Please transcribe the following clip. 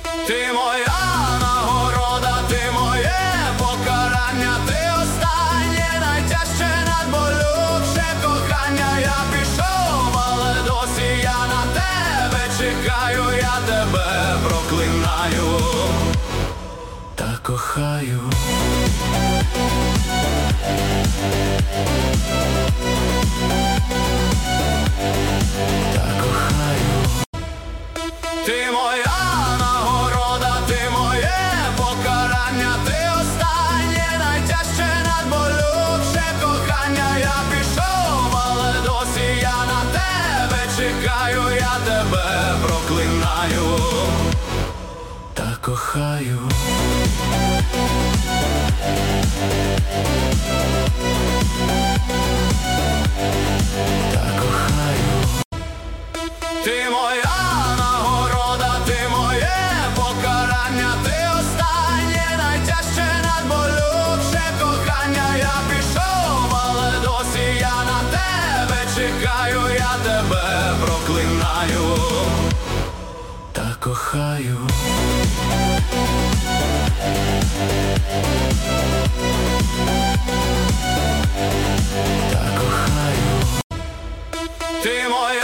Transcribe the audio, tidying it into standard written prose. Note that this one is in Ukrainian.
Ти моя нагорода, ти моє покарання, ти останнє, найтяжче, надболюче кохання. Я пішов, але досі я на тебе чекаю, я тебе проклинаю та кохаю. Ти моя нагорода, ти моє покарання, ти останнє, найтяжче, надболюче кохання. Я пішов, але досі я на тебе чекаю, я тебе проклинаю та кохаю. Ти моя нагорода, ти моє покарання, ти останнє, найтяжче, надболюче кохання. Я пішов, але досі я на тебе чекаю, я тебе проклинаю та кохаю. Та кохаю. Ти моя